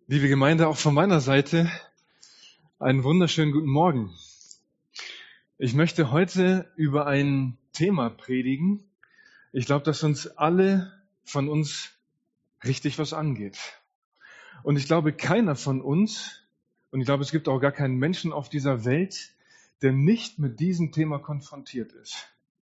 Liebe Gemeinde, auch von meiner Seite einen wunderschönen guten Morgen. Ich möchte heute über ein Thema predigen. Ich glaube, dass von uns richtig was angeht. Und ich glaube, keiner von uns, und ich glaube, es gibt auch gar keinen Menschen auf dieser Welt, der nicht mit diesem Thema konfrontiert ist.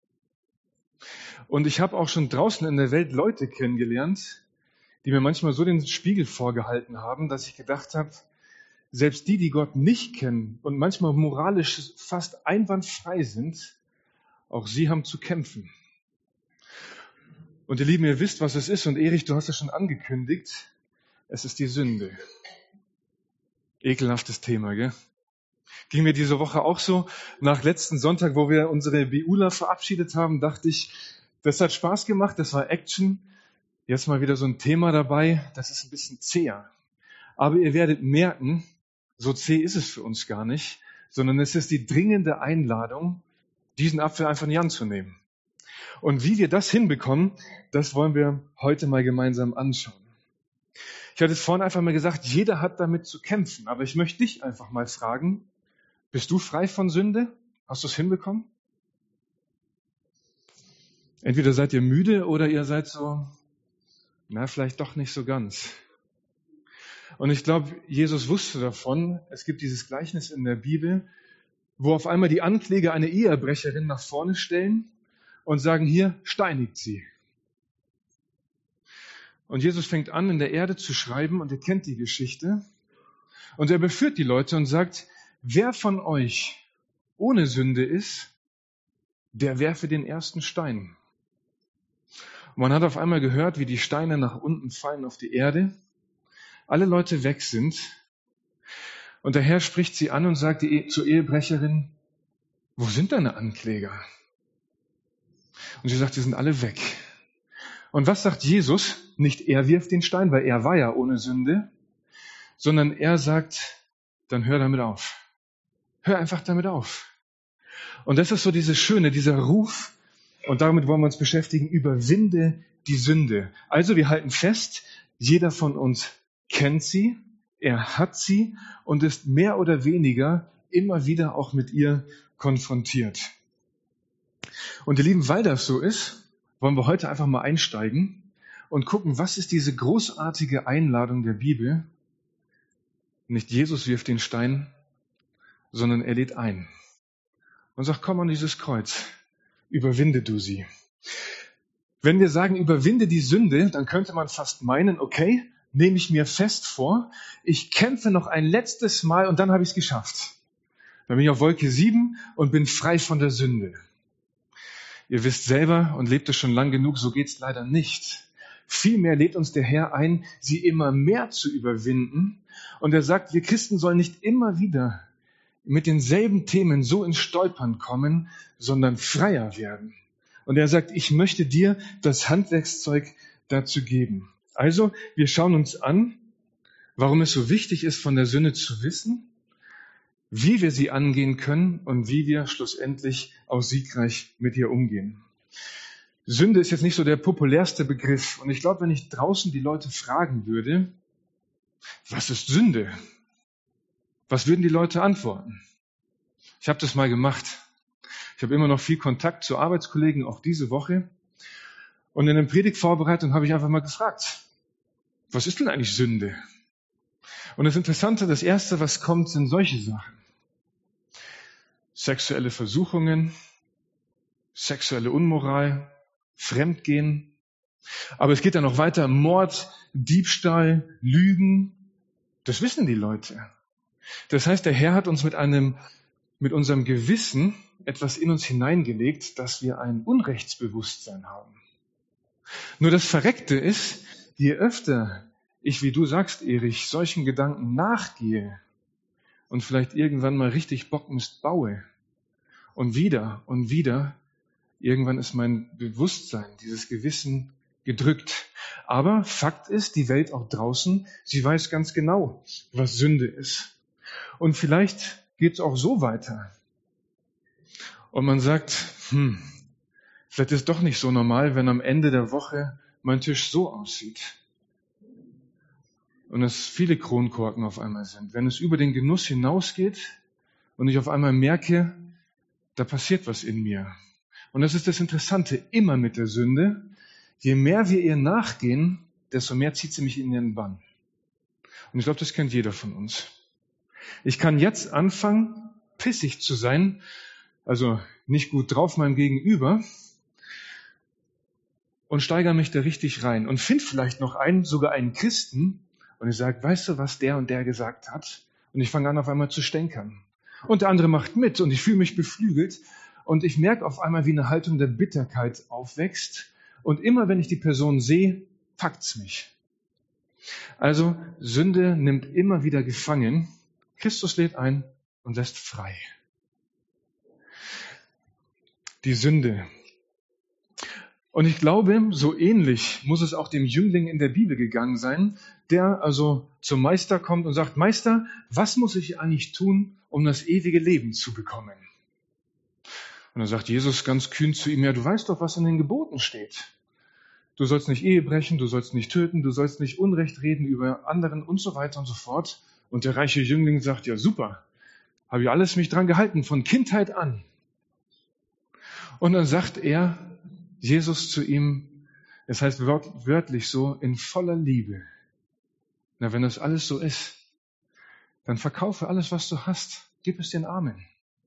Und ich habe auch schon draußen in der Welt Leute kennengelernt, die mir manchmal so den Spiegel vorgehalten haben, dass ich gedacht habe, selbst die Gott nicht kennen und manchmal moralisch fast einwandfrei sind, auch sie haben zu kämpfen. Und ihr Lieben, ihr wisst, was es ist. Und Erich, du hast es schon angekündigt. Es ist die Sünde. Ekelhaftes Thema, gell? Ging mir diese Woche auch so. Nach letzten Sonntag, wo wir unsere BUler verabschiedet haben, dachte ich, das hat Spaß gemacht, das war Action. Jetzt mal wieder so ein Thema dabei, das ist ein bisschen zäher. Aber ihr werdet merken, so zäh ist es für uns gar nicht, sondern es ist die dringende Einladung, diesen Apfel einfach nicht anzunehmen. Und wie wir das hinbekommen, das wollen wir heute mal gemeinsam anschauen. Ich hatte es vorhin einfach mal gesagt, jeder hat damit zu kämpfen, aber ich möchte dich einfach mal fragen, bist du frei von Sünde? Hast du es hinbekommen? Entweder seid ihr müde oder ihr seid so, vielleicht doch nicht so ganz. Und ich glaube, Jesus wusste davon, es gibt dieses Gleichnis in der Bibel, wo auf einmal die Ankläger eine Ehebrecherin nach vorne stellen und sagen, hier, steinigt sie. Und Jesus fängt an, in der Erde zu schreiben und er kennt die Geschichte. Und er beführt die Leute und sagt, wer von euch ohne Sünde ist, der werfe den ersten Stein. Und man hat auf einmal gehört, wie die Steine nach unten fallen auf die Erde. Alle Leute weg sind. Und der Herr spricht sie an und sagt zur Ehebrecherin, wo sind deine Ankläger? Und sie sagt, die sind alle weg. Und was sagt Jesus? Nicht er wirft den Stein, weil er war ja ohne Sünde, sondern er sagt, dann hör damit auf. Hör einfach damit auf. Und das ist so dieses Schöne, dieser Ruf, und damit wollen wir uns beschäftigen, überwinde die Sünde. Also wir halten fest, jeder von uns kennt sie, er hat sie und ist mehr oder weniger immer wieder auch mit ihr konfrontiert. Und ihr Lieben, weil das so ist, wollen wir heute einfach mal einsteigen und gucken, was ist diese großartige Einladung der Bibel? Nicht Jesus wirft den Stein, sondern er lädt ein und sagt, komm an dieses Kreuz, überwinde du sie. Wenn wir sagen, überwinde die Sünde, dann könnte man fast meinen, okay, nehme ich mir fest vor, ich kämpfe noch ein letztes Mal und dann habe ich es geschafft. Dann bin ich auf Wolke 7 und bin frei von der Sünde. Ihr wisst selber und lebt es schon lang genug, so geht's leider nicht. Vielmehr lädt uns der Herr ein, sie immer mehr zu überwinden. Und er sagt, wir Christen sollen nicht immer wieder mit denselben Themen so ins Stolpern kommen, sondern freier werden. Und er sagt, ich möchte dir das Handwerkszeug dazu geben. Also, wir schauen uns an, warum es so wichtig ist, von der Sünde zu wissen, wie wir sie angehen können und wie wir schlussendlich auch siegreich mit ihr umgehen. Sünde ist jetzt nicht so der populärste Begriff. Und ich glaube, wenn ich draußen die Leute fragen würde, was ist Sünde? Was würden die Leute antworten? Ich habe das mal gemacht. Ich habe immer noch viel Kontakt zu Arbeitskollegen, auch diese Woche. Und in der Predigtvorbereitung habe ich einfach mal gefragt, was ist denn eigentlich Sünde? Und das Interessante, das Erste, was kommt, sind solche Sachen. Sexuelle Versuchungen, sexuelle Unmoral, Fremdgehen. Aber es geht dann noch weiter, Mord, Diebstahl, Lügen. Das wissen die Leute. Das heißt, der Herr hat uns mit unserem Gewissen etwas in uns hineingelegt, dass wir ein Unrechtsbewusstsein haben. Nur das Verreckte ist, je öfter ich, wie du sagst, Erich, solchen Gedanken nachgehe und vielleicht irgendwann mal richtig Bockmist baue und wieder, irgendwann ist mein Bewusstsein, dieses Gewissen gedrückt. Aber Fakt ist, die Welt auch draußen, sie weiß ganz genau, was Sünde ist. Und vielleicht geht es auch so weiter. Und man sagt, vielleicht ist es doch nicht so normal, wenn am Ende der Woche mein Tisch so aussieht. und es viele Kronkorken auf einmal sind. Wenn es über den Genuss hinausgeht und ich auf einmal merke, da passiert was in mir. Und das ist das Interessante immer mit der Sünde. Je mehr wir ihr nachgehen, desto mehr zieht sie mich in ihren Bann. Und ich glaube, das kennt jeder von uns. Ich kann jetzt anfangen, pissig zu sein, also nicht gut drauf meinem Gegenüber, und steigere mich da richtig rein und finde vielleicht noch sogar einen Christen, und ich sage, weißt du, was der und der gesagt hat? Und ich fange an, auf einmal zu stänkern. Und der andere macht mit und ich fühle mich beflügelt und ich merke auf einmal, wie eine Haltung der Bitterkeit aufwächst. Und immer, wenn ich die Person sehe, packt's mich. Also Sünde nimmt immer wieder gefangen. Christus lädt ein und lässt frei. Die Sünde. Und ich glaube, so ähnlich muss es auch dem Jüngling in der Bibel gegangen sein, der also zum Meister kommt und sagt, Meister, was muss ich eigentlich tun, um das ewige Leben zu bekommen? Und dann sagt Jesus ganz kühn zu ihm, ja, du weißt doch, was in den Geboten steht. Du sollst nicht Ehe brechen, du sollst nicht töten, du sollst nicht Unrecht reden über anderen und so weiter und so fort. Und der reiche Jüngling sagt, ja super, habe ich alles mich dran gehalten, von Kindheit an. Und dann sagt Jesus zu ihm, es heißt wörtlich so, in voller Liebe. Na, wenn das alles so ist, dann verkaufe alles, was du hast, gib es den Armen.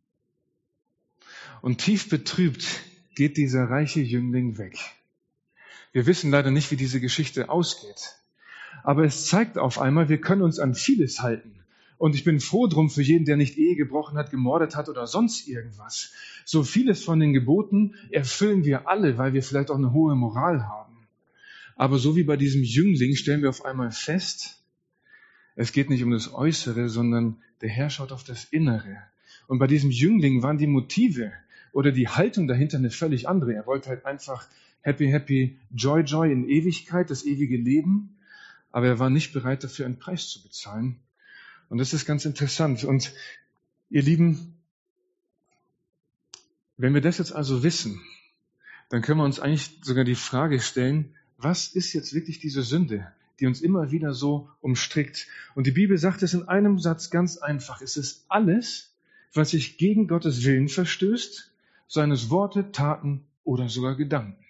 Und tief betrübt geht dieser reiche Jüngling weg. Wir wissen leider nicht, wie diese Geschichte ausgeht. Aber es zeigt auf einmal, wir können uns an vieles halten. Und ich bin froh drum für jeden, der nicht Ehe gebrochen hat, gemordet hat oder sonst irgendwas. So vieles von den Geboten erfüllen wir alle, weil wir vielleicht auch eine hohe Moral haben. Aber so wie bei diesem Jüngling stellen wir auf einmal fest, es geht nicht um das Äußere, sondern der Herr schaut auf das Innere. Und bei diesem Jüngling waren die Motive oder die Haltung dahinter eine völlig andere. Er wollte halt einfach happy, happy, joy, joy in Ewigkeit, das ewige Leben. Aber er war nicht bereit, dafür einen Preis zu bezahlen. Und das ist ganz interessant. Und ihr Lieben, wenn wir das jetzt also wissen, dann können wir uns eigentlich sogar die Frage stellen, was ist jetzt wirklich diese Sünde, die uns immer wieder so umstrickt? Und die Bibel sagt es in einem Satz ganz einfach. Es ist alles, was sich gegen Gottes Willen verstößt, seines Worte, Taten oder sogar Gedanken.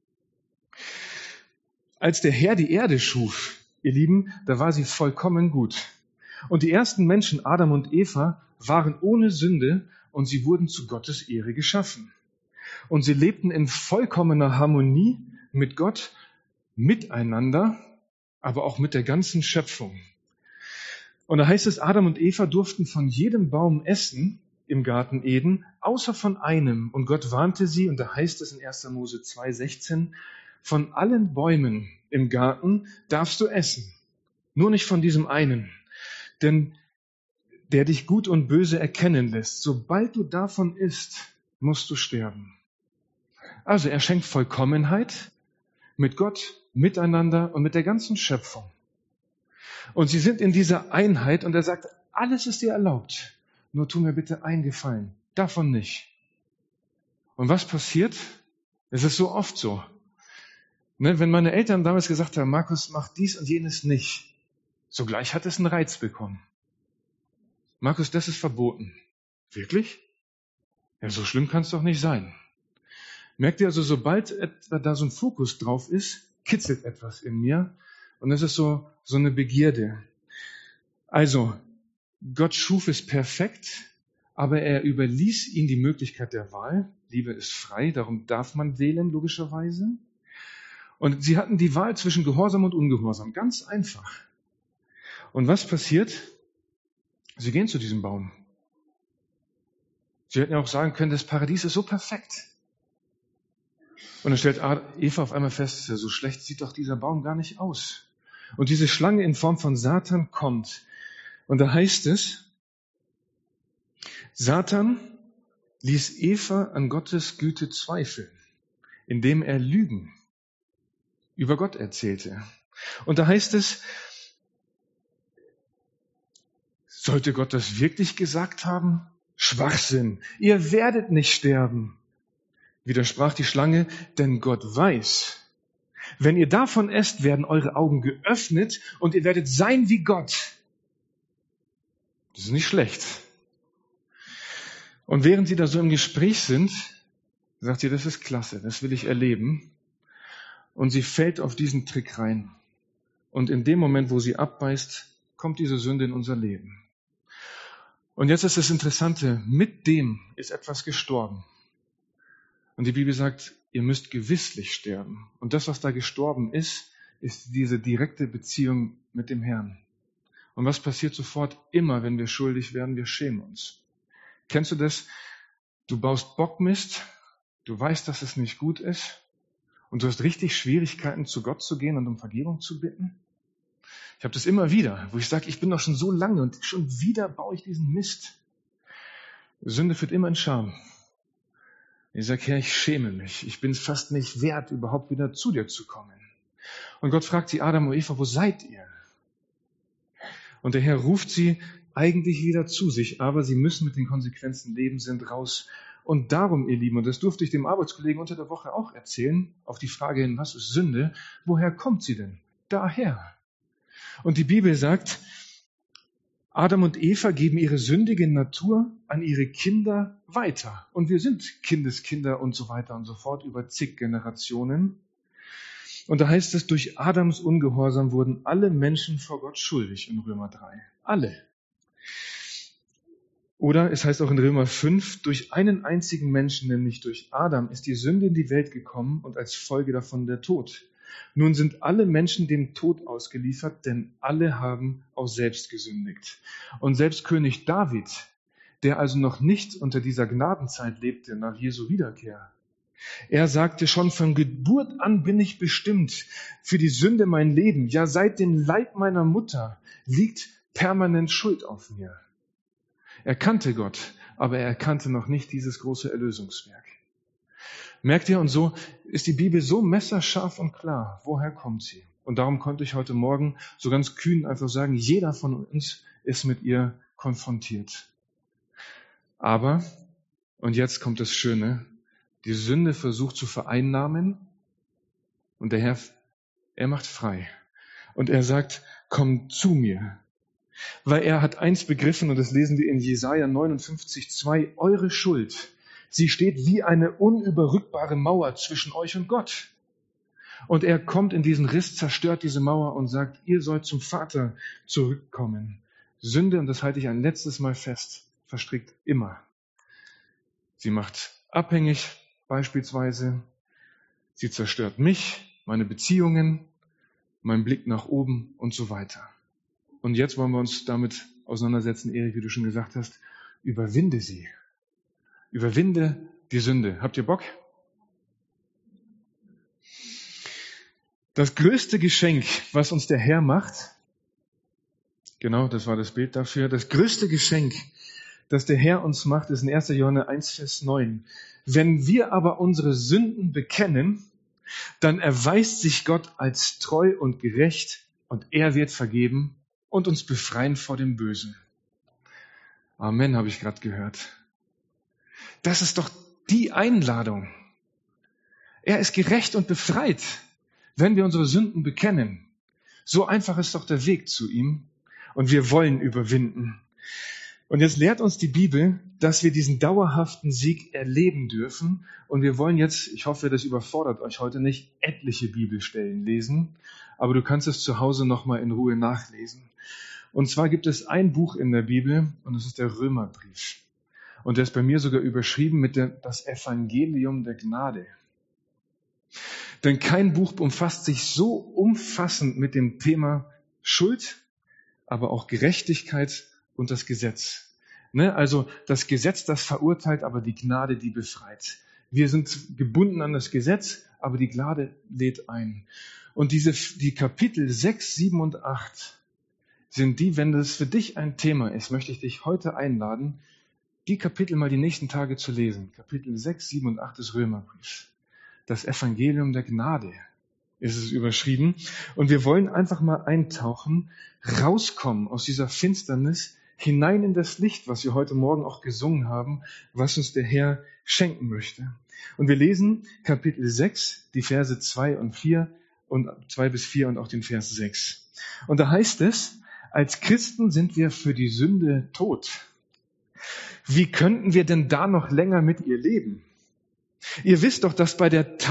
Als der Herr die Erde schuf, ihr Lieben, da war sie vollkommen gut. Und die ersten Menschen, Adam und Eva, waren ohne Sünde und sie wurden zu Gottes Ehre geschaffen. Und sie lebten in vollkommener Harmonie mit Gott, miteinander, aber auch mit der ganzen Schöpfung. Und da heißt es, Adam und Eva durften von jedem Baum essen im Garten Eden, außer von einem. Und Gott warnte sie, und da heißt es in 1. Mose 2,16, von allen Bäumen im Garten darfst du essen, nur nicht von diesem einen. Denn der dich gut und böse erkennen lässt, sobald du davon isst, musst du sterben. Also er schenkt Vollkommenheit mit Gott, miteinander und mit der ganzen Schöpfung. Und sie sind in dieser Einheit und er sagt, alles ist dir erlaubt, nur tu mir bitte einen Gefallen, davon nicht. Und was passiert? Es ist so oft so. Wenn meine Eltern damals gesagt haben, Markus, mach dies und jenes nicht, sogleich hat es einen Reiz bekommen. Markus, das ist verboten. Wirklich? Ja, so schlimm kann es doch nicht sein. Merkt ihr also, sobald da so ein Fokus drauf ist, kitzelt etwas in mir und es ist so eine Begierde. Also, Gott schuf es perfekt, aber er überließ ihnen die Möglichkeit der Wahl. Liebe ist frei, darum darf man wählen, logischerweise. Und sie hatten die Wahl zwischen Gehorsam und Ungehorsam, ganz einfach. Und was passiert? Sie gehen zu diesem Baum. Sie hätten ja auch sagen können, das Paradies ist so perfekt. Und dann stellt Eva auf einmal fest, so schlecht sieht doch dieser Baum gar nicht aus. Und diese Schlange in Form von Satan kommt. Und da heißt es, Satan ließ Eva an Gottes Güte zweifeln, indem er Lügen über Gott erzählte. Und da heißt es, sollte Gott das wirklich gesagt haben? Schwachsinn, ihr werdet nicht sterben. Widersprach die Schlange, denn Gott weiß, Wenn ihr davon esst, werden eure Augen geöffnet und ihr werdet sein wie Gott. Das ist nicht schlecht. Und während sie da so im Gespräch sind, sagt sie, das ist klasse, das will ich erleben. Und sie fällt auf diesen Trick rein. Und in dem Moment, wo sie abbeißt, kommt diese Sünde in unser Leben. Und jetzt ist das Interessante, mit dem ist etwas gestorben. Und die Bibel sagt, ihr müsst gewisslich sterben. Und das, was da gestorben ist diese direkte Beziehung mit dem Herrn. Und was passiert sofort? Immer, wenn wir schuldig werden, wir schämen uns. Kennst du das? Du baust Bockmist, du weißt, dass es nicht gut ist und du hast richtig Schwierigkeiten, zu Gott zu gehen und um Vergebung zu bitten. Ich habe das immer wieder, wo ich sage, ich bin doch schon so lange und schon wieder baue ich diesen Mist. Sünde führt immer in Scham. Ich sage, Herr, ich schäme mich. Ich bin es fast nicht wert, überhaupt wieder zu dir zu kommen. Und Gott fragt sie, Adam und Eva, wo seid ihr? Und der Herr ruft sie eigentlich wieder zu sich, aber sie müssen mit den Konsequenzen leben, sind raus. Und darum, ihr Lieben, und das durfte ich dem Arbeitskollegen unter der Woche auch erzählen, auf die Frage hin, was ist Sünde? Woher kommt sie denn? Daher. Und die Bibel sagt, Adam und Eva geben ihre sündige Natur an ihre Kinder weiter. Und wir sind Kindeskinder und so weiter und so fort über zig Generationen. Und da heißt es, durch Adams Ungehorsam wurden alle Menschen vor Gott schuldig in Römer 3. Alle. Oder es heißt auch in Römer 5, durch einen einzigen Menschen, nämlich durch Adam, ist die Sünde in die Welt gekommen und als Folge davon der Tod. Nun sind alle Menschen dem Tod ausgeliefert, denn alle haben auch selbst gesündigt. Und selbst König David, der also noch nicht unter dieser Gnadenzeit lebte nach Jesu Wiederkehr, er sagte schon, von Geburt an bin ich bestimmt für die Sünde mein Leben. Ja, seit dem Leib meiner Mutter liegt permanent Schuld auf mir. Er kannte Gott, aber er erkannte noch nicht dieses große Erlösungswerk. Merkt ihr, und so ist die Bibel so messerscharf und klar. Woher kommt sie? Und darum konnte ich heute Morgen so ganz kühn einfach sagen, jeder von uns ist mit ihr konfrontiert. Aber, und jetzt kommt das Schöne, die Sünde versucht zu vereinnahmen und der Herr, er macht frei. Und er sagt, komm zu mir. Weil er hat eins begriffen, und das lesen wir in Jesaja 59,2, eure Schuld, sie steht wie eine unüberrückbare Mauer zwischen euch und Gott. Und er kommt in diesen Riss, zerstört diese Mauer und sagt, ihr sollt zum Vater zurückkommen. Sünde, und das halte ich ein letztes Mal fest, verstrickt immer. Sie macht abhängig, beispielsweise. Sie zerstört mich, meine Beziehungen, meinen Blick nach oben und so weiter. Und jetzt wollen wir uns damit auseinandersetzen, Erik, wie du schon gesagt hast, überwinde sie. Überwinde die Sünde. Habt ihr Bock? Das größte Geschenk, was uns der Herr macht, genau, das war das Bild dafür, das größte Geschenk, das der Herr uns macht, ist in 1. Johannes 1, Vers 9. Wenn wir aber unsere Sünden bekennen, dann erweist sich Gott als treu und gerecht und er wird vergeben und uns befreien vor dem Bösen. Amen, habe ich gerade gehört. Das ist doch die Einladung. Er ist gerecht und befreit, wenn wir unsere Sünden bekennen. So einfach ist doch der Weg zu ihm und wir wollen überwinden. Und jetzt lehrt uns die Bibel, dass wir diesen dauerhaften Sieg erleben dürfen. Und wir wollen jetzt, ich hoffe, das überfordert euch heute nicht, etliche Bibelstellen lesen. Aber du kannst es zu Hause nochmal in Ruhe nachlesen. Und zwar gibt es ein Buch in der Bibel und das ist der Römerbrief. Und der ist bei mir sogar überschrieben mit das Evangelium der Gnade. Denn kein Buch umfasst sich so umfassend mit dem Thema Schuld, aber auch Gerechtigkeit und das Gesetz. Also das Gesetz, das verurteilt, aber die Gnade, die befreit. Wir sind gebunden an das Gesetz, aber die Gnade lädt ein. Und die Kapitel 6, 7 und 8 sind die, wenn das für dich ein Thema ist, möchte ich dich heute einladen, die Kapitel mal die nächsten Tage zu lesen. Kapitel 6, 7 und 8 des Römerbriefs. Das Evangelium der Gnade ist es überschrieben. Und wir wollen einfach mal eintauchen, rauskommen aus dieser Finsternis, hinein in das Licht, was wir heute Morgen auch gesungen haben, was uns der Herr schenken möchte. Und wir lesen Kapitel 6, die Verse 2 und 4 und 2-4 und auch den Vers 6. Und da heißt es, als Christen sind wir für die Sünde tot. Wie könnten wir denn da noch länger mit ihr leben? Ihr wisst doch, dass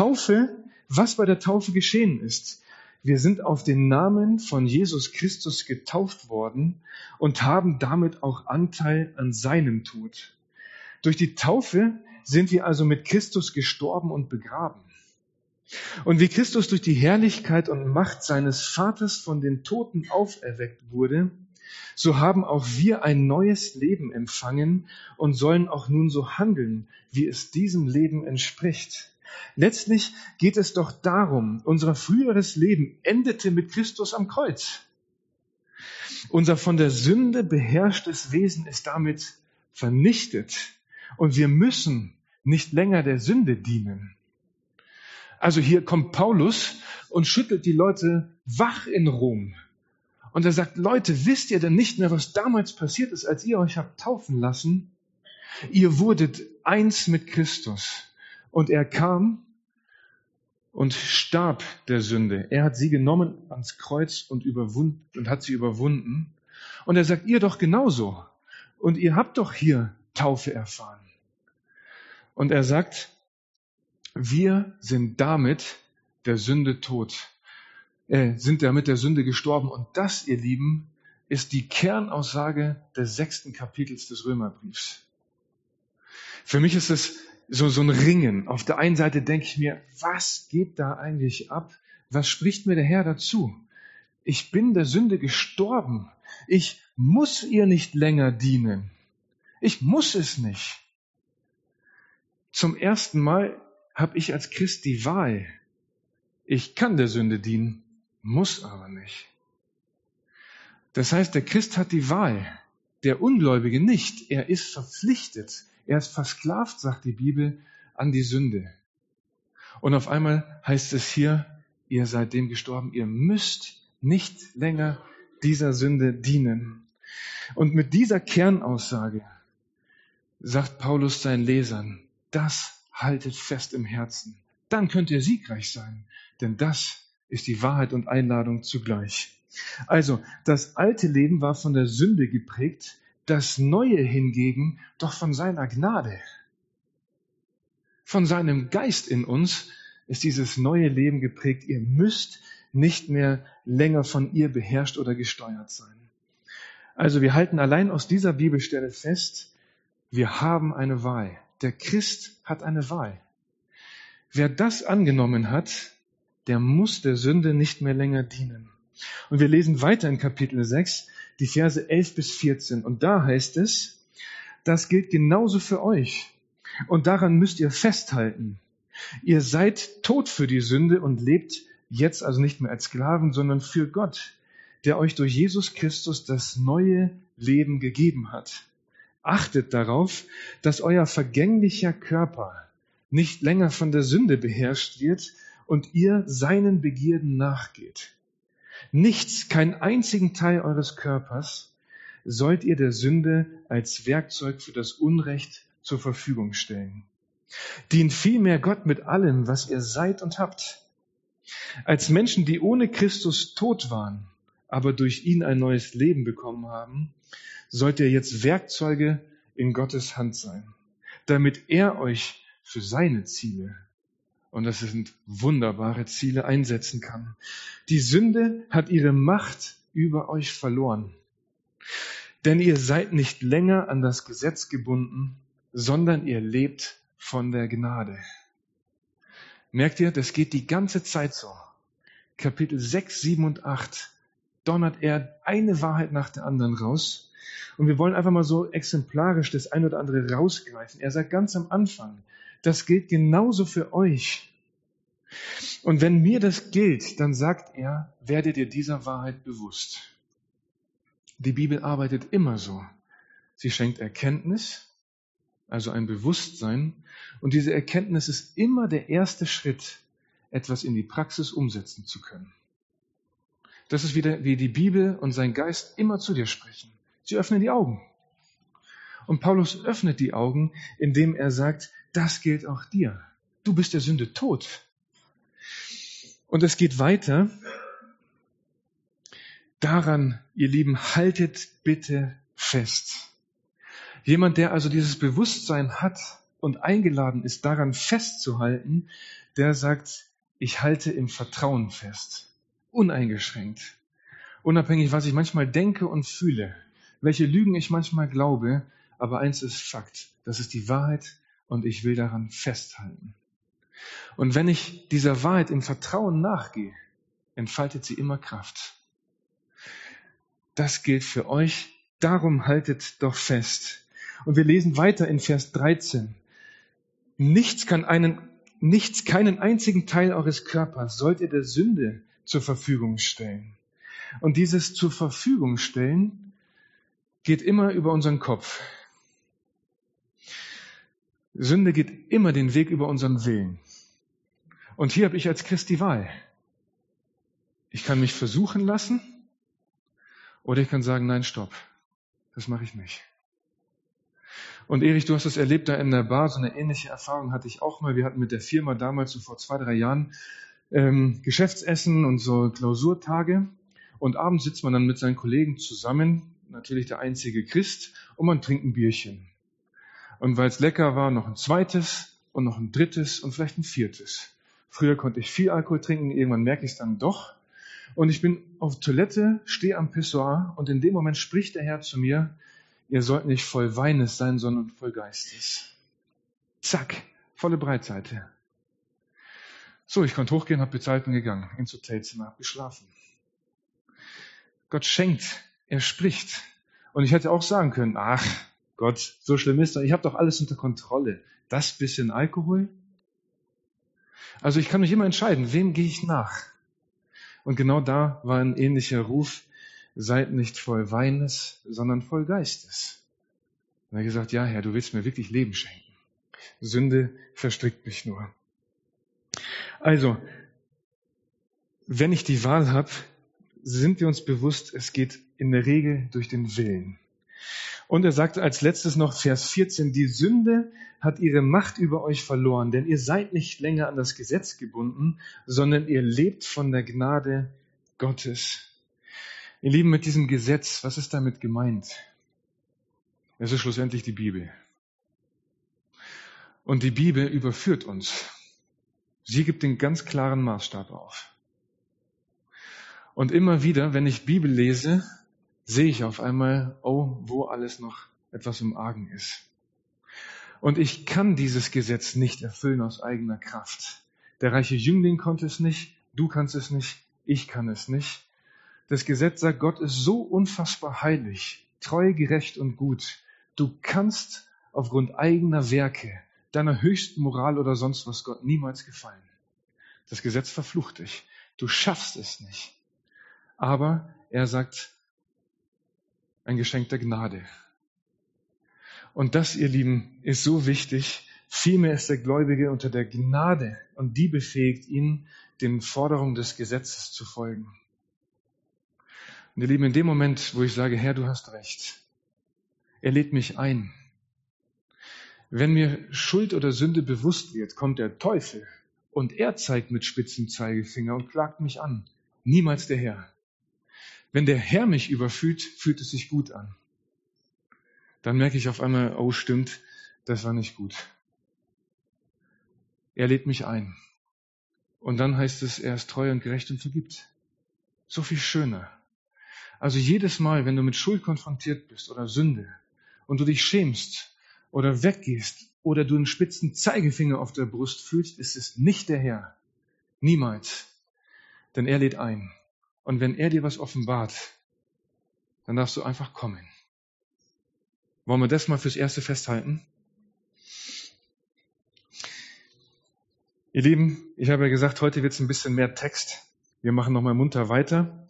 was bei der Taufe geschehen ist. Wir sind auf den Namen von Jesus Christus getauft worden und haben damit auch Anteil an seinem Tod. Durch die Taufe sind wir also mit Christus gestorben und begraben. Und wie Christus durch die Herrlichkeit und Macht seines Vaters von den Toten auferweckt wurde, so haben auch wir ein neues Leben empfangen und sollen auch nun so handeln, wie es diesem Leben entspricht. Letztlich geht es doch darum, unser früheres Leben endete mit Christus am Kreuz. Unser von der Sünde beherrschtes Wesen ist damit vernichtet und wir müssen nicht länger der Sünde dienen. Also hier kommt Paulus und schüttelt die Leute wach in Rom. Und er sagt, Leute, wisst ihr denn nicht mehr, was damals passiert ist, als ihr euch habt taufen lassen? Ihr wurdet eins mit Christus. Und er kam und starb der Sünde. Er hat sie genommen ans Kreuz und hat sie überwunden. Und er sagt, ihr doch genauso. Und ihr habt doch hier Taufe erfahren. Und er sagt, wir sind damit der Sünde sind damit der Sünde gestorben. Und das, ihr Lieben, ist die Kernaussage des 6. Kapitels des Römerbriefs. Für mich ist es so ein Ringen. Auf der einen Seite denke ich mir, was geht da eigentlich ab? Was spricht mir der Herr dazu? Ich bin der Sünde gestorben. Ich muss ihr nicht länger dienen. Ich muss es nicht. Zum ersten Mal habe ich als Christ die Wahl. Ich kann der Sünde dienen, muss aber nicht. Das heißt, der Christ hat die Wahl, der Ungläubige nicht. Er ist verpflichtet, er ist versklavt, sagt die Bibel, an die Sünde. Und auf einmal heißt es hier, ihr seid dem gestorben, ihr müsst nicht länger dieser Sünde dienen. Und mit dieser Kernaussage sagt Paulus seinen Lesern, das haltet fest im Herzen. Dann könnt ihr siegreich sein, denn das ist die Wahrheit und Einladung zugleich. Also, das alte Leben war von der Sünde geprägt, das Neue hingegen doch von seiner Gnade. Von seinem Geist in uns ist dieses neue Leben geprägt. Ihr müsst nicht mehr länger von ihr beherrscht oder gesteuert sein. Also wir halten allein aus dieser Bibelstelle fest, wir haben eine Wahl. Der Christ hat eine Wahl. Wer das angenommen hat, der muss der Sünde nicht mehr länger dienen. Und wir lesen weiter in Kapitel 6, die Verse 11-14. Und da heißt es, das gilt genauso für euch. Und daran müsst ihr festhalten. Ihr seid tot für die Sünde und lebt jetzt also nicht mehr als Sklaven, sondern für Gott, der euch durch Jesus Christus das neue Leben gegeben hat. Achtet darauf, dass euer vergänglicher Körper nicht länger von der Sünde beherrscht wird und ihr seinen Begierden nachgeht. Nichts, keinen einzigen Teil eures Körpers sollt ihr der Sünde als Werkzeug für das Unrecht zur Verfügung stellen. Dient vielmehr Gott mit allem, was ihr seid und habt. Als Menschen, die ohne Christus tot waren, aber durch ihn ein neues Leben bekommen haben, sollt ihr jetzt Werkzeuge in Gottes Hand sein, damit er euch für seine Ziele, und das sind wunderbare Ziele, einsetzen kann. Die Sünde hat ihre Macht über euch verloren, denn ihr seid nicht länger an das Gesetz gebunden, sondern ihr lebt von der Gnade. Merkt ihr, das geht die ganze Zeit so. Kapitel 6, 7 und 8 donnert er eine Wahrheit nach der anderen raus. Und wir wollen einfach mal so exemplarisch das ein oder andere rausgreifen. Er sagt ganz am Anfang, das gilt genauso für euch. Und wenn mir das gilt, dann sagt er, werdet ihr dieser Wahrheit bewusst. Die Bibel arbeitet immer so. Sie schenkt Erkenntnis, also ein Bewusstsein. Und diese Erkenntnis ist immer der erste Schritt, etwas in die Praxis umsetzen zu können. Das ist wieder, wie die Bibel und sein Geist immer zu dir sprechen. Sie öffnen die Augen. Und Paulus öffnet die Augen, indem er sagt, das gilt auch dir. Du bist der Sünde tot. Und es geht weiter. Daran, ihr Lieben, haltet bitte fest. Jemand, der also dieses Bewusstsein hat und eingeladen ist, daran festzuhalten, der sagt, ich halte im Vertrauen fest. Uneingeschränkt. Unabhängig, was ich manchmal denke und fühle. Welche Lügen ich manchmal glaube. Aber eins ist Fakt. Das ist die Wahrheit und ich will daran festhalten. Und wenn ich dieser Wahrheit im Vertrauen nachgehe, entfaltet sie immer Kraft. Das gilt für euch. Darum haltet doch fest. Und wir lesen weiter in Vers 13. Keinen einzigen Teil eures Körpers sollt ihr der Sünde zur Verfügung stellen. Und dieses zur Verfügung stellen geht immer über unseren Kopf. Sünde geht immer den Weg über unseren Willen. Und hier habe ich als Christ die Wahl. Ich kann mich versuchen lassen oder ich kann sagen, nein, stopp, das mache ich nicht. Und Erich, du hast es erlebt da in der Bar, so eine ähnliche Erfahrung hatte ich auch mal. Wir hatten mit der Firma damals, so vor 2-3 Jahren, Geschäftsessen und so Klausurtage. Und abends sitzt man dann mit seinen Kollegen zusammen, natürlich der einzige Christ, und man trinkt ein Bierchen. Und weil es lecker war, noch ein zweites und noch ein drittes und vielleicht ein viertes. Früher konnte ich viel Alkohol trinken, irgendwann merke ich es dann doch. Und ich bin auf Toilette, stehe am Pissoir und in dem Moment spricht der Herr zu mir, ihr sollt nicht voll Weines sein, sondern voll Geistes. Zack, volle Breitseite. So, ich konnte hochgehen, habe bezahlt und gegangen, ins Hotelzimmer, habe geschlafen. Gott schenkt, er spricht. Und ich hätte auch sagen können, ach Gott, so schlimm ist das, ich habe doch alles unter Kontrolle. Das bisschen Alkohol? Also ich kann mich immer entscheiden, wem gehe ich nach? Und genau da war ein ähnlicher Ruf, seid nicht voll Weines, sondern voll Geistes. Und er hat gesagt, ja Herr, du willst mir wirklich Leben schenken. Sünde verstrickt mich nur. Also, wenn ich die Wahl habe, sind wir uns bewusst, es geht in der Regel durch den Willen. Und er sagt als letztes noch Vers 14, die Sünde hat ihre Macht über euch verloren, denn ihr seid nicht länger an das Gesetz gebunden, sondern ihr lebt von der Gnade Gottes. Ihr Lieben, mit diesem Gesetz, was ist damit gemeint? Es ist schlussendlich die Bibel. Und die Bibel überführt uns. Sie gibt den ganz klaren Maßstab auf. Und immer wieder, wenn ich Bibel lese, sehe ich auf einmal, oh, wo alles noch etwas im Argen ist. Und ich kann dieses Gesetz nicht erfüllen aus eigener Kraft. Der reiche Jüngling konnte es nicht, du kannst es nicht, ich kann es nicht. Das Gesetz sagt, Gott ist so unfassbar heilig, treu, gerecht und gut. Du kannst aufgrund eigener Werke, deiner höchsten Moral oder sonst was Gott niemals gefallen. Das Gesetz verflucht dich. Du schaffst es nicht. Aber er sagt, ein Geschenk der Gnade. Und das, ihr Lieben, ist so wichtig. Vielmehr ist der Gläubige unter der Gnade und die befähigt ihn, den Forderungen des Gesetzes zu folgen. Und ihr Lieben, in dem Moment, wo ich sage, Herr, du hast recht, er lädt mich ein. Wenn mir Schuld oder Sünde bewusst wird, kommt der Teufel und er zeigt mit spitzem Zeigefinger und klagt mich an. Niemals der Herr. Wenn der Herr mich überfühlt, fühlt es sich gut an. Dann merke ich auf einmal, oh stimmt, das war nicht gut. Er lädt mich ein. Und dann heißt es, er ist treu und gerecht und vergibt. So viel schöner. Also jedes Mal, wenn du mit Schuld konfrontiert bist oder Sünde und du dich schämst oder weggehst oder du einen spitzen Zeigefinger auf der Brust fühlst, ist es nicht der Herr. Niemals. Denn er lädt ein. Und wenn er dir was offenbart, dann darfst du einfach kommen. Wollen wir das mal fürs Erste festhalten? Ihr Lieben, ich habe ja gesagt, heute wird es ein bisschen mehr Text. Wir machen nochmal munter weiter.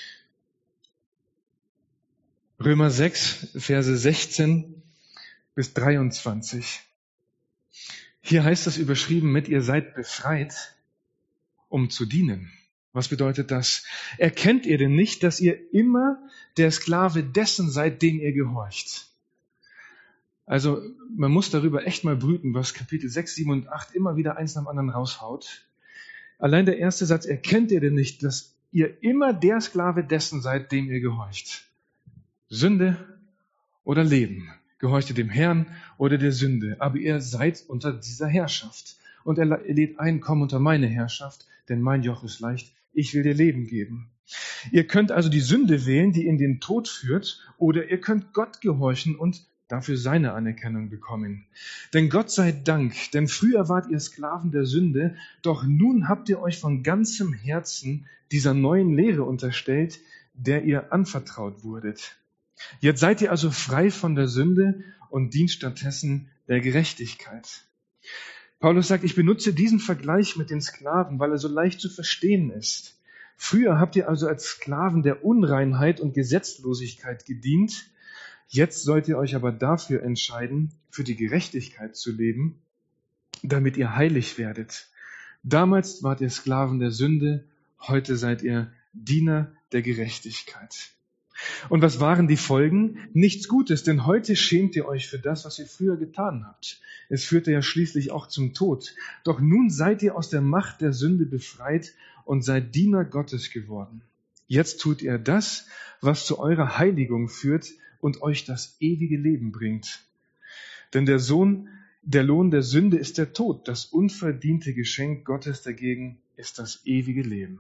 Römer 6, Verse 16 bis 23. Hier heißt es überschrieben mit, ihr seid befreit, um zu dienen. Was bedeutet das? Erkennt ihr denn nicht, dass ihr immer der Sklave dessen seid, dem ihr gehorcht? Also man muss darüber echt mal brüten, was Kapitel 6, 7 und 8 immer wieder eins nach dem anderen raushaut. Allein der erste Satz, erkennt ihr denn nicht, dass ihr immer der Sklave dessen seid, dem ihr gehorcht? Sünde oder Leben? Gehorcht ihr dem Herrn oder der Sünde? Aber ihr seid unter dieser Herrschaft. Und er lädt ein, komm unter meine Herrschaft, denn mein Joch ist leicht, ich will dir Leben geben. Ihr könnt also die Sünde wählen, die in den Tod führt, oder ihr könnt Gott gehorchen und dafür seine Anerkennung bekommen. Denn Gott sei Dank, denn früher wart ihr Sklaven der Sünde, doch nun habt ihr euch von ganzem Herzen dieser neuen Lehre unterstellt, der ihr anvertraut wurdet. Jetzt seid ihr also frei von der Sünde und dient stattdessen der Gerechtigkeit. Paulus sagt, ich benutze diesen Vergleich mit den Sklaven, weil er so leicht zu verstehen ist. Früher habt ihr also als Sklaven der Unreinheit und Gesetzlosigkeit gedient. Jetzt sollt ihr euch aber dafür entscheiden, für die Gerechtigkeit zu leben, damit ihr heilig werdet. Damals wart ihr Sklaven der Sünde, heute seid ihr Diener der Gerechtigkeit. Und was waren die Folgen? Nichts Gutes, denn heute schämt ihr euch für das, was ihr früher getan habt. Es führte ja schließlich auch zum Tod. Doch nun seid ihr aus der Macht der Sünde befreit und seid Diener Gottes geworden. Jetzt tut ihr das, was zu eurer Heiligung führt und euch das ewige Leben bringt. Denn der Lohn der Sünde ist der Tod. Das unverdiente Geschenk Gottes dagegen ist das ewige Leben.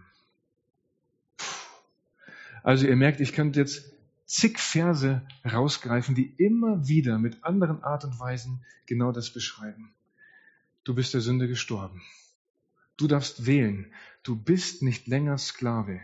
Also ihr merkt, ich könnte jetzt zig Verse rausgreifen, die immer wieder mit anderen Art und Weisen genau das beschreiben. Du bist der Sünde gestorben. Du darfst wählen. Du bist nicht länger Sklave.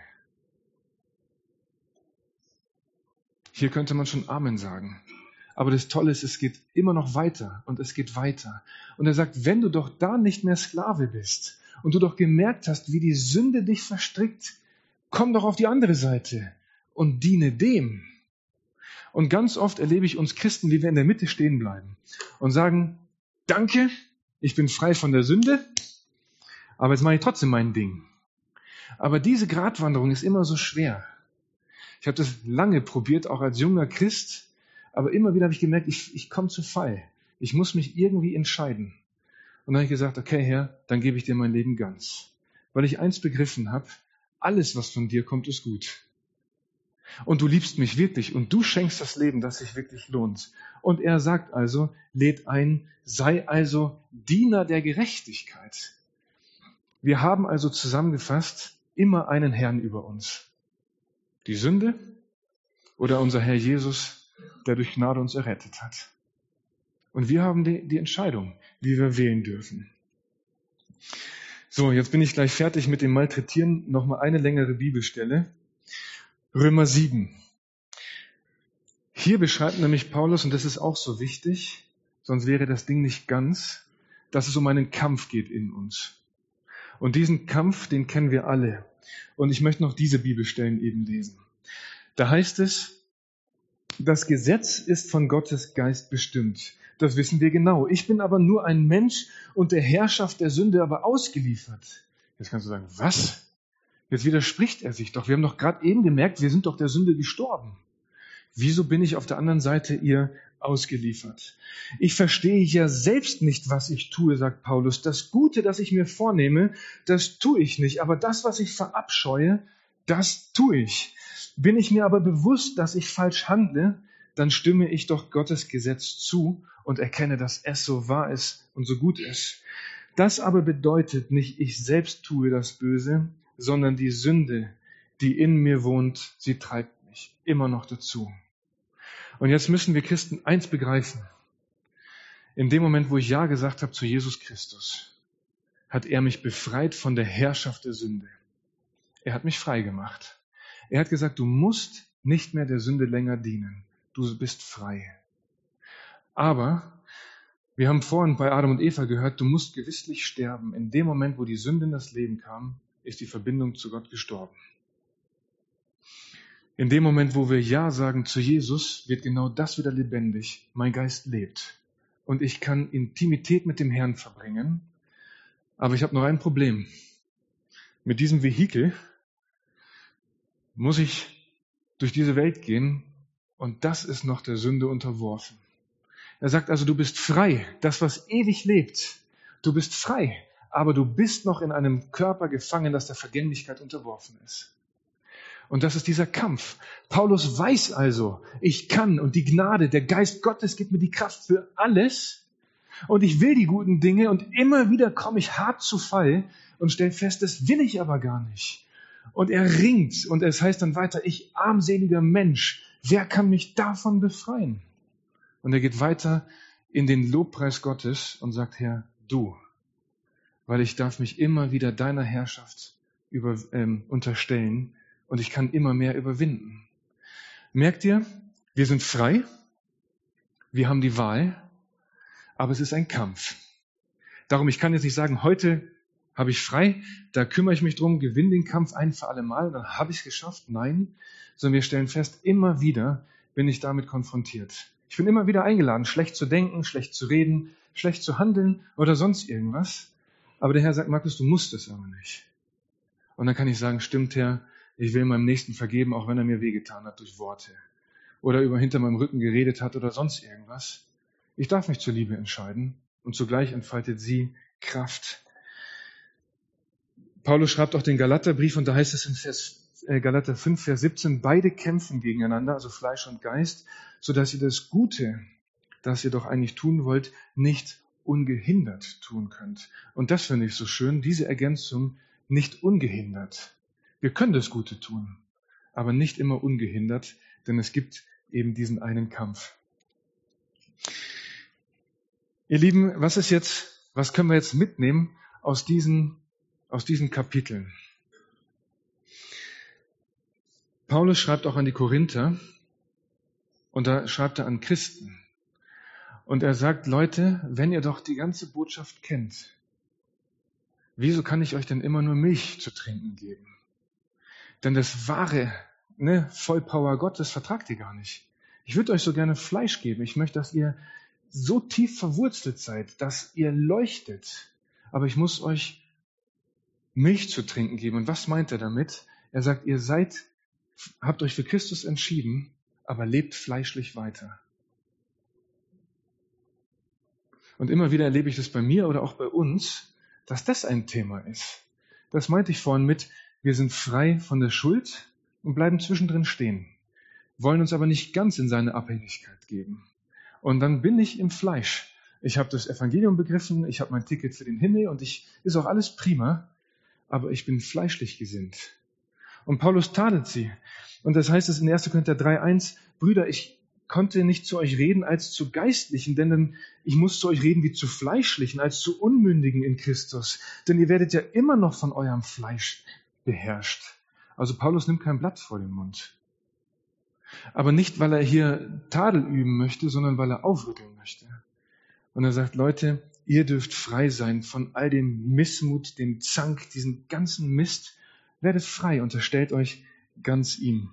Hier könnte man schon Amen sagen. Aber das Tolle ist, es geht immer noch weiter und es geht weiter. Und er sagt, wenn du doch da nicht mehr Sklave bist und du doch gemerkt hast, wie die Sünde dich verstrickt, komm doch auf die andere Seite und diene dem. Und ganz oft erlebe ich uns Christen, wie wir in der Mitte stehen bleiben und sagen, danke, ich bin frei von der Sünde, aber jetzt mache ich trotzdem mein Ding. Aber diese Gratwanderung ist immer so schwer. Ich habe das lange probiert, auch als junger Christ, aber immer wieder habe ich gemerkt, ich komme zu Fall. Ich muss mich irgendwie entscheiden. Und dann habe ich gesagt, okay Herr, dann gebe ich dir mein Leben ganz. Weil ich eins begriffen habe, alles, was von dir kommt, ist gut. Und du liebst mich wirklich und du schenkst das Leben, das sich wirklich lohnt. Und er sagt also, lädt ein, sei also Diener der Gerechtigkeit. Wir haben also zusammengefasst immer einen Herrn über uns. Die Sünde oder unser Herr Jesus, der durch Gnade uns errettet hat. Und wir haben die Entscheidung, wie wir wählen dürfen. So, jetzt bin ich gleich fertig mit dem Malträtieren. Nochmal eine längere Bibelstelle. Römer 7. Hier beschreibt nämlich Paulus, und das ist auch so wichtig, sonst wäre das Ding nicht ganz, dass es um einen Kampf geht in uns. Und diesen Kampf, den kennen wir alle. Und ich möchte noch diese Bibelstellen eben lesen. Da heißt es, das Gesetz ist von Gottes Geist bestimmt. Das wissen wir genau. Ich bin aber nur ein Mensch und der Herrschaft der Sünde aber ausgeliefert. Jetzt kannst du sagen, was? Jetzt widerspricht er sich doch. Wir haben doch gerade eben gemerkt, wir sind doch der Sünde gestorben. Wieso bin ich auf der anderen Seite ihr ausgeliefert? Ich verstehe ja selbst nicht, was ich tue, sagt Paulus. Das Gute, das ich mir vornehme, das tue ich nicht. Aber das, was ich verabscheue, das tue ich. Bin ich mir aber bewusst, dass ich falsch handle, dann stimme ich doch Gottes Gesetz zu und erkenne, dass es so wahr ist und so gut ist. Das aber bedeutet nicht, ich selbst tue das Böse, sondern die Sünde, die in mir wohnt, sie treibt mich immer noch dazu. Und jetzt müssen wir Christen eins begreifen. In dem Moment, wo ich Ja gesagt habe zu Jesus Christus, hat er mich befreit von der Herrschaft der Sünde. Er hat mich frei gemacht. Er hat gesagt, du musst nicht mehr der Sünde länger dienen. Du bist frei. Aber wir haben vorhin bei Adam und Eva gehört, du musst gewisslich sterben. In dem Moment, wo die Sünde in das Leben kam, ist die Verbindung zu Gott gestorben. In dem Moment, wo wir Ja sagen zu Jesus, wird genau das wieder lebendig. Mein Geist lebt. Und ich kann Intimität mit dem Herrn verbringen. Aber ich habe noch ein Problem. Mit diesem Vehikel muss ich durch diese Welt gehen und das ist noch der Sünde unterworfen. Er sagt also, du bist frei, das, was ewig lebt. Du bist frei, aber du bist noch in einem Körper gefangen, das der Vergänglichkeit unterworfen ist. Und das ist dieser Kampf. Paulus weiß also, ich kann und die Gnade, der Geist Gottes gibt mir die Kraft für alles und ich will die guten Dinge und immer wieder komme ich hart zu Fall und stelle fest, das will ich aber gar nicht. Und er ringt und es heißt dann weiter, ich armseliger Mensch, wer kann mich davon befreien? Und er geht weiter in den Lobpreis Gottes und sagt, Herr, du, weil ich darf mich immer wieder deiner Herrschaft unterstellen und ich kann immer mehr überwinden. Merkt ihr, wir sind frei, wir haben die Wahl, aber es ist ein Kampf. Darum, ich kann jetzt nicht sagen, heute habe ich frei, da kümmere ich mich drum, gewinne den Kampf ein für alle Mal, dann habe ich es geschafft. Nein, sondern wir stellen fest, immer wieder bin ich damit konfrontiert. Ich bin immer wieder eingeladen, schlecht zu denken, schlecht zu reden, schlecht zu handeln oder sonst irgendwas. Aber der Herr sagt, Markus, du musst es aber nicht. Und dann kann ich sagen, stimmt Herr, ich will meinem Nächsten vergeben, auch wenn er mir wehgetan hat durch Worte. Oder hinter meinem Rücken geredet hat oder sonst irgendwas. Ich darf mich zur Liebe entscheiden und zugleich entfaltet sie Kraft. Paulus schreibt auch den Galaterbrief und da heißt es in Galater 5, Vers 17, beide kämpfen gegeneinander, also Fleisch und Geist, sodass ihr das Gute, das ihr doch eigentlich tun wollt, nicht ungehindert tun könnt. Und das finde ich so schön, diese Ergänzung, nicht ungehindert. Wir können das Gute tun, aber nicht immer ungehindert, denn es gibt eben diesen einen Kampf. Ihr Lieben, was können wir jetzt mitnehmen aus diesen Kapiteln? Paulus schreibt auch an die Korinther und da schreibt er an Christen. Und er sagt, Leute, wenn ihr doch die ganze Botschaft kennt, wieso kann ich euch denn immer nur Milch zu trinken geben? Denn das wahre Vollpower Gottes vertragt ihr gar nicht. Ich würde euch so gerne Fleisch geben. Ich möchte, dass ihr so tief verwurzelt seid, dass ihr leuchtet. Aber ich muss euch Milch zu trinken geben. Und was meint er damit? Er sagt, habt euch für Christus entschieden, aber lebt fleischlich weiter. Und immer wieder erlebe ich das bei mir oder auch bei uns, dass das ein Thema ist. Das meinte ich vorhin mit, wir sind frei von der Schuld und bleiben zwischendrin stehen, wollen uns aber nicht ganz in seine Abhängigkeit geben. Und dann bin ich im Fleisch. Ich habe das Evangelium begriffen, ich habe mein Ticket für den Himmel und ist auch alles prima, aber ich bin fleischlich gesinnt. Und Paulus tadelt sie. Und das heißt es in 1. Korinther 3,1, Brüder, ich konnte nicht zu euch reden als zu Geistlichen, denn ich muss zu euch reden wie zu Fleischlichen, als zu Unmündigen in Christus. Denn ihr werdet ja immer noch von eurem Fleisch beherrscht. Also Paulus nimmt kein Blatt vor den Mund. Aber nicht, weil er hier Tadel üben möchte, sondern weil er aufrütteln möchte. Und er sagt, Leute, ihr dürft frei sein von all dem Missmut, dem Zank, diesen ganzen Mist. Werdet frei, unterstellt euch ganz ihm.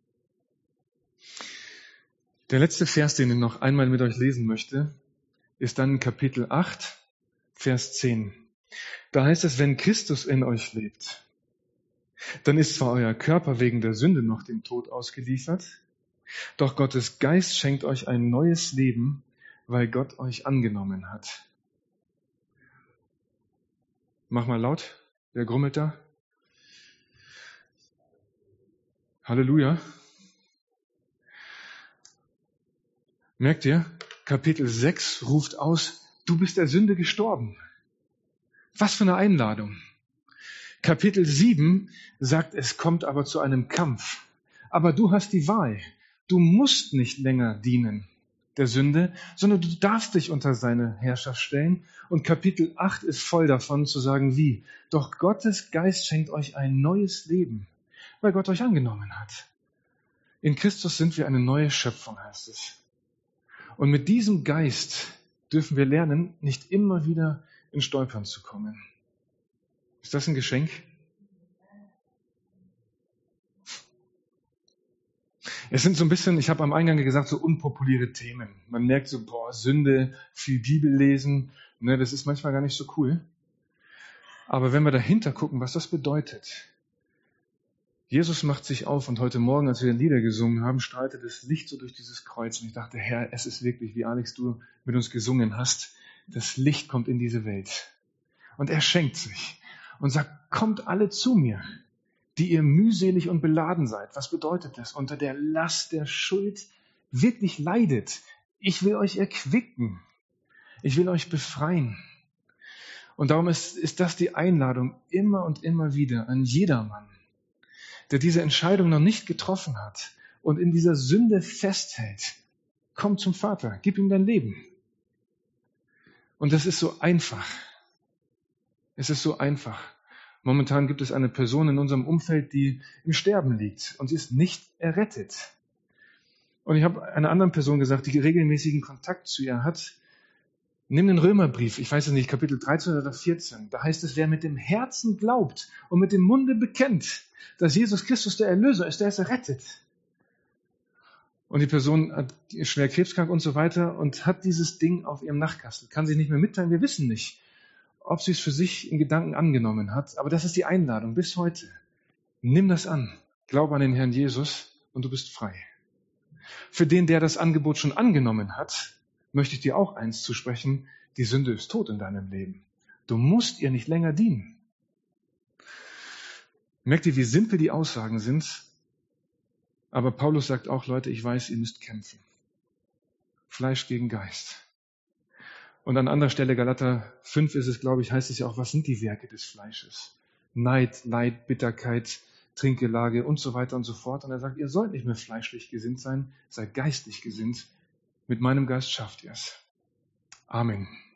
Der letzte Vers, den ich noch einmal mit euch lesen möchte, ist dann in Kapitel 8, Vers 10. Da heißt es, wenn Christus in euch lebt, dann ist zwar euer Körper wegen der Sünde noch dem Tod ausgeliefert, doch Gottes Geist schenkt euch ein neues Leben, weil Gott euch angenommen hat. Mach mal laut, wer grummelt da? Halleluja. Merkt ihr, Kapitel 6 ruft aus, du bist der Sünde gestorben. Was für eine Einladung. Kapitel 7 sagt, es kommt aber zu einem Kampf. Aber du hast die Wahl. Du musst nicht länger dienen der Sünde, sondern du darfst dich unter seine Herrschaft stellen. Und Kapitel 8 ist voll davon zu sagen, wie? Doch Gottes Geist schenkt euch ein neues Leben, weil Gott euch angenommen hat. In Christus sind wir eine neue Schöpfung, heißt es. Und mit diesem Geist dürfen wir lernen, nicht immer wieder in Stolpern zu kommen. Ist das ein Geschenk? Es sind so ein bisschen, ich habe am Eingang gesagt, so unpopuläre Themen. Man merkt so, Sünde, viel Bibel lesen, das ist manchmal gar nicht so cool. Aber wenn wir dahinter gucken, was das bedeutet. Jesus macht sich auf und heute Morgen, als wir Lieder gesungen haben, strahlte das Licht so durch dieses Kreuz. Und ich dachte, Herr, es ist wirklich, wie Alex, du mit uns gesungen hast, das Licht kommt in diese Welt. Und er schenkt sich und sagt, kommt alle zu mir, die ihr mühselig und beladen seid. Was bedeutet das? Unter der Last der Schuld wirklich leidet. Ich will euch erquicken. Ich will euch befreien. Und darum ist das die Einladung immer und immer wieder an jedermann, der diese Entscheidung noch nicht getroffen hat und in dieser Sünde festhält. Komm zum Vater, gib ihm dein Leben. Und das ist so einfach. Es ist so einfach. Momentan gibt es eine Person in unserem Umfeld, die im Sterben liegt und sie ist nicht errettet. Und ich habe einer anderen Person gesagt, die regelmäßigen Kontakt zu ihr hat, nimm den Römerbrief, ich weiß es nicht, Kapitel 13 oder 14, da heißt es, wer mit dem Herzen glaubt und mit dem Munde bekennt, dass Jesus Christus der Erlöser ist, der ist errettet. Und die Person ist schwer krebskrank und so weiter und hat dieses Ding auf ihrem Nachtkasten, kann sich nicht mehr mitteilen, wir wissen nicht, ob sie es für sich in Gedanken angenommen hat, aber das ist die Einladung bis heute. Nimm das an, glaub an den Herrn Jesus und du bist frei. Für den, der das Angebot schon angenommen hat, möchte ich dir auch eins zusprechen, die Sünde ist tot in deinem Leben. Du musst ihr nicht länger dienen. Merkt ihr, wie simpel die Aussagen sind? Aber Paulus sagt auch, Leute, ich weiß, ihr müsst kämpfen. Fleisch gegen Geist. Und an anderer Stelle, Galater 5 ist es, glaube ich, heißt es ja auch, was sind die Werke des Fleisches? Neid, Leid, Bitterkeit, Trinkgelage und so weiter und so fort. Und er sagt, ihr sollt nicht mehr fleischlich gesinnt sein, seid geistlich gesinnt. Mit meinem Geist schafft ihr es. Amen.